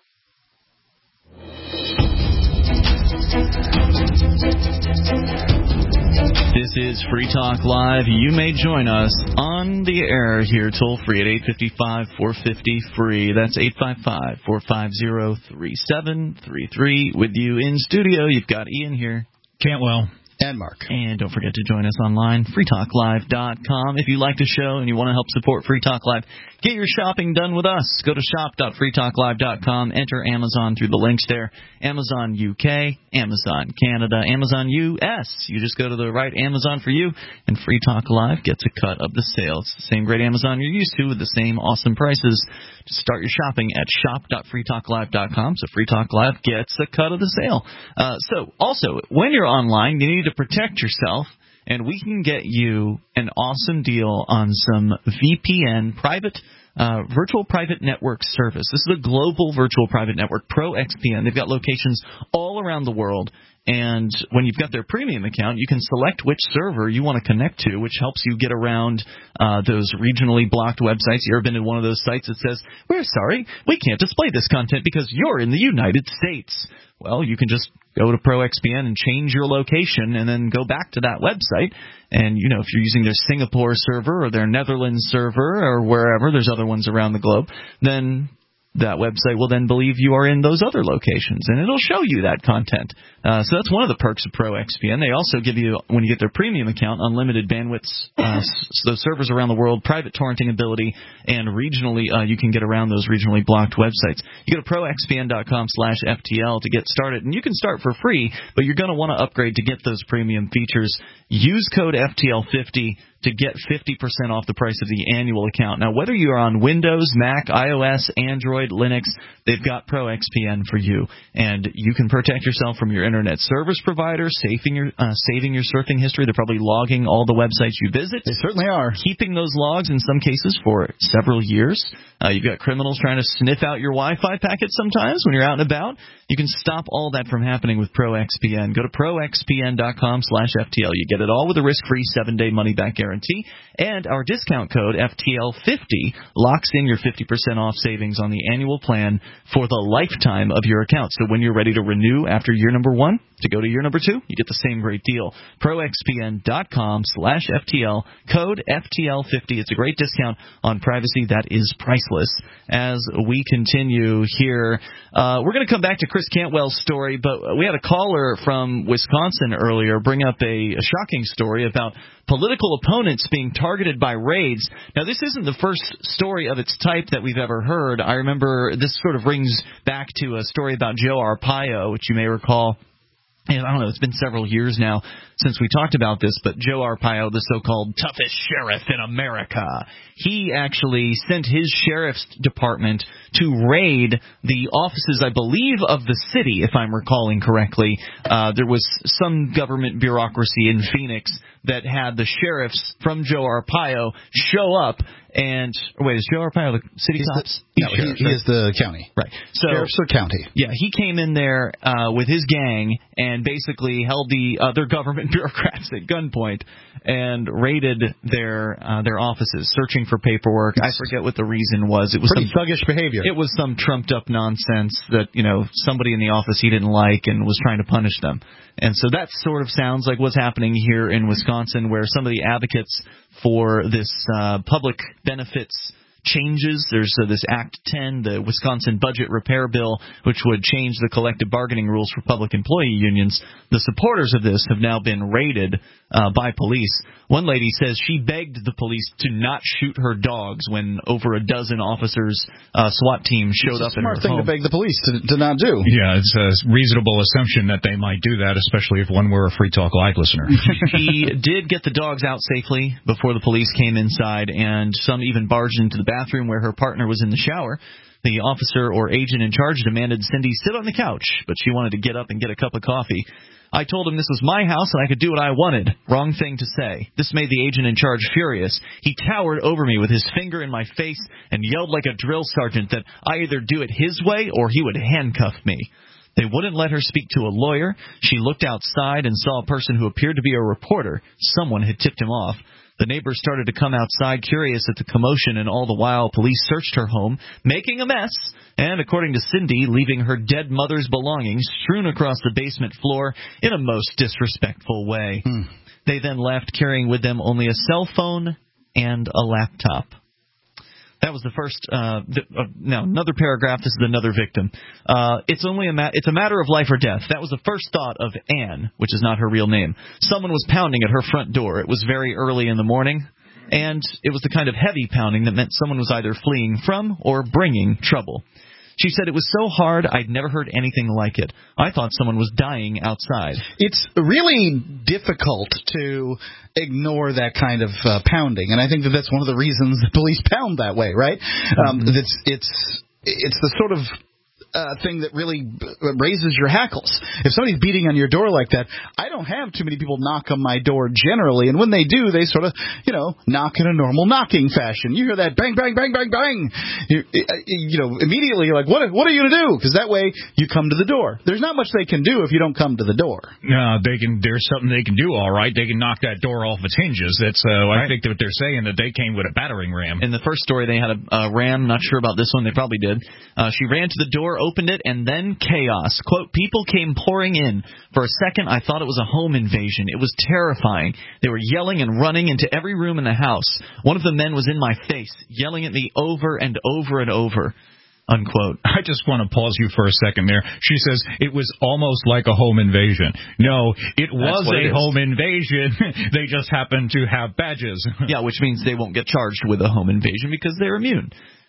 This is Free Talk Live. You may join us on the air here toll free at eight five five, four five zero, free. That's eight five five, four five zero, three seven three three. With you in studio, you've got Ian here. Cantwell. And Mark. And don't forget to join us online, free talk live dot com. If you like the show and you want to help support Free Talk Live, get your shopping done with us. Go to shop dot free talk live dot com. Enter Amazon through the links there. Amazon U K, Amazon Canada, Amazon U S. You just go to the right Amazon for you, and Free Talk Live gets a cut of the sale. It's the same great Amazon you're used to with the same awesome prices. Just start your shopping at shop dot free talk live dot com, so Free Talk Live gets a cut of the sale. Uh, so, also, when you're online, you need to protect yourself, and we can get you an awesome deal on some V P N, private uh, virtual private network service. This is a global virtual private network, ProXPN. They've got locations all around the world, and when you've got their premium account, you can select which server you want to connect to, which helps you get around uh, those regionally blocked websites. You ever been in one of those sites that says, "We're sorry, we can't display this content because you're in the United States"? Well, you can just go to ProXPN and change your location and then go back to that website. And, you know, if you're using their Singapore server or their Netherlands server or wherever, there's other ones around the globe, then that website will then believe you are in those other locations, and it'll show you that content. Uh, so that's one of the perks of ProXPN. They also give you, when you get their premium account, unlimited bandwidth, uh, so those servers around the world, private torrenting ability, and regionally, uh, you can get around those regionally blocked websites. You go to proxpn dot com slash F T L to get started, and you can start for free, but you're going to want to upgrade to get those premium features. Use code F T L fifty to get fifty percent off the price of the annual account. Now, whether you're on Windows, Mac, iOS, Android, Linux, they've got ProXPN for you. And you can protect yourself from your internet service provider, saving your, uh, saving your surfing history. They're probably logging all the websites you visit. They certainly are. Keeping those logs in some cases for several years. Uh, you've got criminals trying to sniff out your Wi-Fi packets sometimes when you're out and about. You can stop all that from happening with ProXPN. Go to ProXPN.com slash FTL. You get it all with a risk-free seven-day money-back guarantee. And our discount code, F T L fifty, locks in your fifty percent off savings on the annual plan for the lifetime of your account. So when you're ready to renew after year number one to go to year number two, you get the same great deal. ProXPN.com slash FTL, code F T L fifty. It's a great discount on privacy that is priceless. As we continue here, uh, we're going to come back to Chris Cantwell's story, but we had a caller from Wisconsin earlier bring up a, a shocking story about political opponents being targeted by raids. Now, this isn't the first story of its type that we've ever heard. I remember this sort of rings back to a story about Joe Arpaio, which you may recall. And I don't know, it's been several years now since we talked about this, but Joe Arpaio, the so-called toughest sheriff in America, he actually sent his sheriff's department to raid the offices, I believe, of the city, if I'm recalling correctly. Uh, there was some government bureaucracy in Phoenix that had the sheriffs from Joe Arpaio show up and – wait, is Joe Arpaio the city He's cops? The, no, he, he is the county. Right. So, Sheriff's or county. Yeah, he came in there uh, with his gang and basically held the other government bureaucrats at gunpoint and raided their uh, their offices, searching for paperwork. I forget what the reason was. It was Pretty some thuggish behavior. It was some trumped-up nonsense that, you know, somebody in the office he didn't like and was trying to punish them. And so that sort of sounds like what's happening here in Wisconsin, where some of the advocates for this uh, public benefits changes. There's uh, this Act ten, the Wisconsin Budget Repair Bill, which would change the collective bargaining rules for public employee unions. The supporters of this have now been raided uh, by police. One lady says she begged the police to not shoot her dogs when over a dozen officers' uh, SWAT team showed up in her home. It's a smart thing to beg the police to, to not do. Yeah, it's a reasonable assumption that they might do that, especially if one were a Free Talk Live listener. He did get the dogs out safely before the police came inside, and some even barged into the bathroom where her partner was in the shower. The officer or agent in charge demanded Cindy sit on the couch, but she wanted to get up and get a cup of coffee. I told him this was my house and I could do what I wanted. Wrong thing to say. This made the agent in charge furious. He towered over me with his finger in my face and yelled like a drill sergeant that I either do it his way or he would handcuff me. They wouldn't let her speak to a lawyer. She looked outside and saw a person who appeared to be a reporter. Someone had tipped him off. The neighbors started to come outside, curious at the commotion, and all the while police searched her home, making a mess, and, according to Cindy, leaving her dead mother's belongings strewn across the basement floor in a most disrespectful way. Hmm. They then left, carrying with them only a cell phone and a laptop. That was the first. Uh, th- uh, now, another paragraph. This is another victim. Uh, it's only a ma- it's a matter of life or death. That was the first thought of Anne, which is not her real name. Someone was pounding at her front door. It was very early in the morning, and it was the kind of heavy pounding that meant someone was either fleeing from or bringing trouble. She said it was so hard, I'd never heard anything like it. I thought someone was dying outside. It's really difficult to ignore that kind of uh, pounding, and I think that that's one of the reasons the police pound that way, right? Um, mm-hmm. It's it's it's the sort of Uh, thing that really raises your hackles. If somebody's beating on your door like that, I don't have too many people knock on my door generally, and when they do, they sort of, you know, knock in a normal knocking fashion. You hear that bang, bang, bang, bang, bang. You, you know, immediately you're like, what, what are you going to do? Because that way you come to the door. There's not much they can do if you don't come to the door. No, they can. There's something they can do, all right. They can knock that door off its hinges. That's uh, right. I think that they're saying that they came with a battering ram. In the first story, they had a, a ram. Not sure about this one. They probably did. Uh, she ran to the door, opened it, and then chaos. Quote, people came pouring in. For a second, I thought it was a home invasion. It was terrifying. They were yelling and running into every room in the house. One of the men was in my face, yelling at me over and over and over. Unquote. I just want to pause you for a second there. She says it was almost like a home invasion. No, it was a it home invasion. They just happened to have badges. Yeah, which means they won't get charged with a home invasion because they're immune.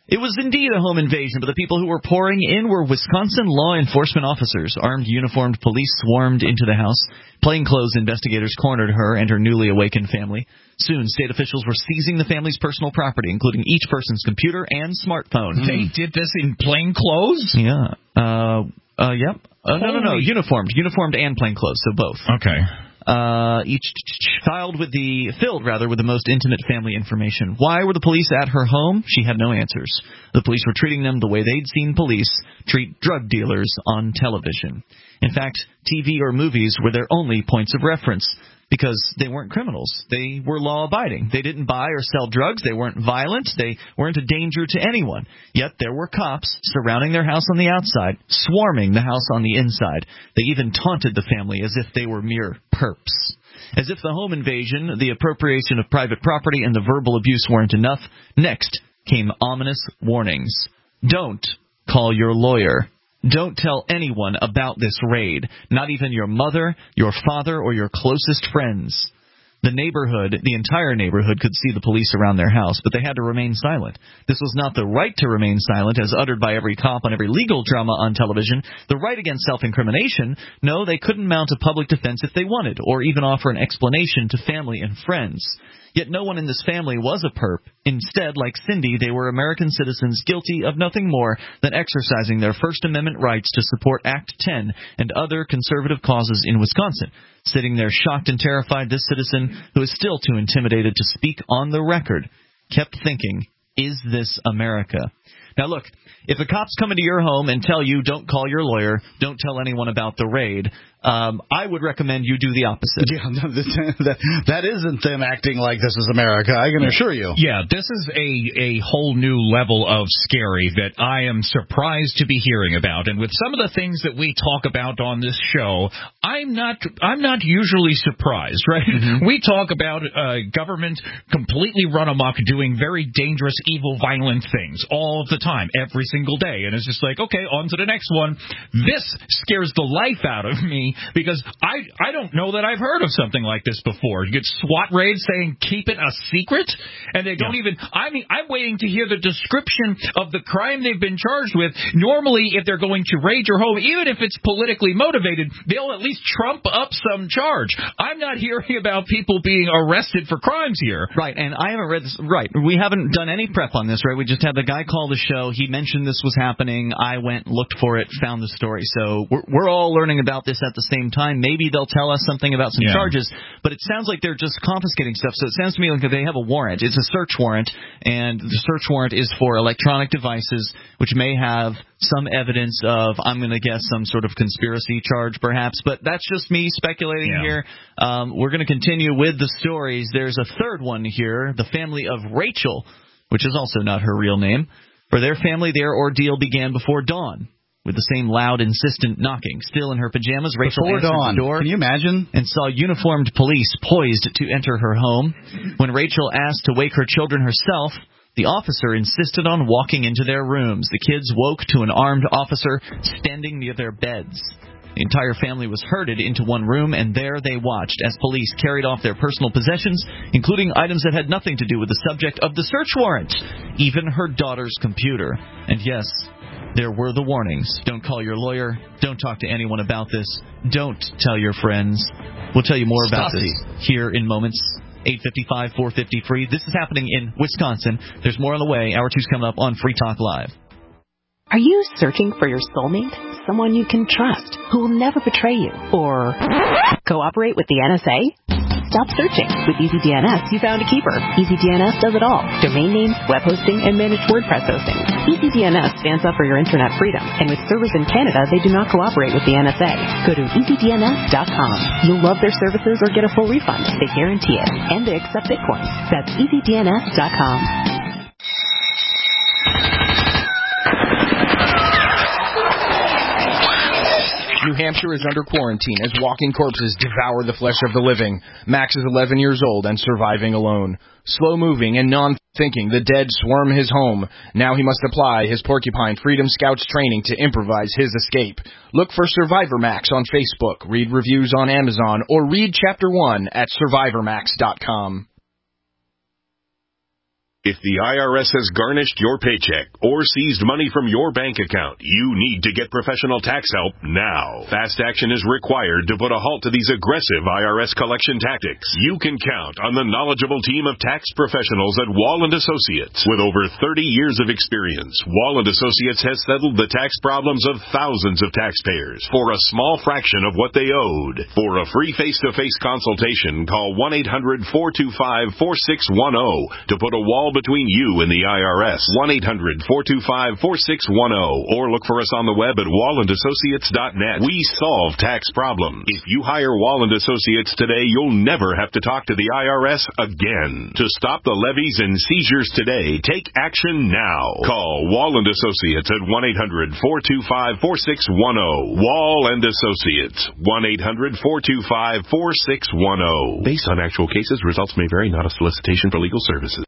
It was indeed a home invasion, but the people who were pouring in were Wisconsin law enforcement officers. Armed, uniformed police swarmed into the house. Plainclothes investigators cornered her and her newly awakened family. Soon, state officials were seizing the family's personal property, including each person's computer and smartphone. They did this in plain clothes? Yeah. Uh, uh, yep. Uh, no, no, no. Uniformed. Uniformed and plainclothes, so both. Okay. Uh, each filed with the filled rather with the most intimate family information. Why were the police at her home? She had no answers. The police were treating them the way they'd seen police treat drug dealers on television. In fact, T V or movies were their only points of reference because they weren't criminals. They were law-abiding. They didn't buy or sell drugs. They weren't violent. They weren't a danger to anyone. Yet there were cops surrounding their house on the outside, swarming the house on the inside. They even taunted the family as if they were mere perps. As if the home invasion, the appropriation of private property, and the verbal abuse weren't enough, next came ominous warnings. Don't call your lawyer. Don't tell anyone about this raid, not even your mother, your father, or your closest friends. The neighborhood, the entire neighborhood, could see the police around their house, but they had to remain silent. This was not the right to remain silent, as uttered by every cop on every legal drama on television. The right against self-incrimination? No, they couldn't mount a public defense if they wanted, or even offer an explanation to family and friends. Yet no one in this family was a perp. Instead, like Cindy, they were American citizens guilty of nothing more than exercising their First Amendment rights to support Act ten and other conservative causes in Wisconsin. Sitting there shocked and terrified, this citizen, who is still too intimidated to speak on the record, kept thinking, is this America? Now look, if the cops come into your home and tell you don't call your lawyer, don't tell anyone about the raid, um, I would recommend you do the opposite. Yeah, no, this, that, that isn't them acting like this is America, I can assure you. Yeah, this is a, a whole new level of scary that I am surprised to be hearing about. And with some of the things that we talk about on this show, I'm not I'm not usually surprised, right? Mm-hmm. We talk about uh, government completely run amok doing very dangerous, evil, violent things all of the time, every single day. And it's just like, okay, on to the next one. This scares the life out of me because I I don't know that I've heard of something like this before. You get SWAT raids saying keep it a secret, and they don't yeah. even. I mean, I'm waiting to hear the description of the crime they've been charged with. Normally, if they're going to raid your home, even if it's politically motivated, they'll at least trump up some charge. I'm not hearing about people being arrested for crimes here. Right, and I haven't read this. Right, we haven't done any prep on this, right? We just had the guy call the show. He mentioned this was happening. I went, looked for it, found the story. So we're, we're all learning about this at the same time. Maybe they'll tell us something about some yeah. charges, but it sounds like they're just confiscating stuff. So it sounds to me like they have a warrant. It's a search warrant, and the search warrant is for electronic devices, which may have some evidence of, I'm going to guess, some sort of conspiracy charge, perhaps. But that's just me speculating yeah. here. Um, we're going to continue with the stories. There's a third one here, the family of Rachel, which is also not her real name. For their family, their ordeal began before dawn, with the same loud, insistent knocking. Still in her pajamas, Rachel Before answered dawn. the door. Can you imagine? And saw uniformed police poised to enter her home. When Rachel asked to wake her children herself, the officer insisted on walking into their rooms. The kids woke to an armed officer standing near their beds. The entire family was herded into one room, and there they watched as police carried off their personal possessions, including items that had nothing to do with the subject of the search warrant, even her daughter's computer. And yes, there were the warnings. Don't call your lawyer. Don't talk to anyone about this. Don't tell your friends. We'll tell you more about Stuffy. this here in moments. eight fifty-five, four fifty free. This is happening in Wisconsin. There's more on the way. Hour two's coming up on Free Talk Live. Are you searching for your soulmate? Someone you can trust, who will never betray you, or cooperate with the N S A? Stop searching. With EasyDNS, you found a keeper. EasyDNS does it all. Domain names, web hosting, and managed WordPress hosting. EasyDNS stands up for your internet freedom, and with servers in Canada, they do not cooperate with the N S A. Go to easy D N S dot com. You'll love their services or get a full refund. They guarantee it. And they accept Bitcoin. That's easy D N S dot com. New Hampshire is under quarantine as walking corpses devour the flesh of the living. Max is eleven years old and surviving alone. Slow-moving and non-thinking, the dead swarm his home. Now he must apply his Porcupine Freedom Scouts training to improvise his escape. Look for Survivor Max on Facebook, read reviews on Amazon, or read Chapter one at survivor max dot com. If the I R S has garnished your paycheck or seized money from your bank account, you need to get professional tax help now. Fast action is required to put a halt to these aggressive I R S collection tactics. You can count on the knowledgeable team of tax professionals at Wall and Associates. With over thirty years of experience, Wall and Associates has settled the tax problems of thousands of taxpayers for a small fraction of what they owed. For a free face-to-face consultation, call one eight hundred, four two five, four six one zero to put a wall between you and the I R S. one eight hundred, four two five, four six one zero or look for us on the web at wall and associates dot net. We solve tax problems. If you hire Wall and Associates today, you'll never have to talk to the I R S again. To stop the levies and seizures today, take action now. Call Wall and Associates at one eight hundred, four two five, four six one zero. Wall and Associates, one eight hundred, four two five, four six one zero. Based on actual cases, results may vary, not a solicitation for legal services.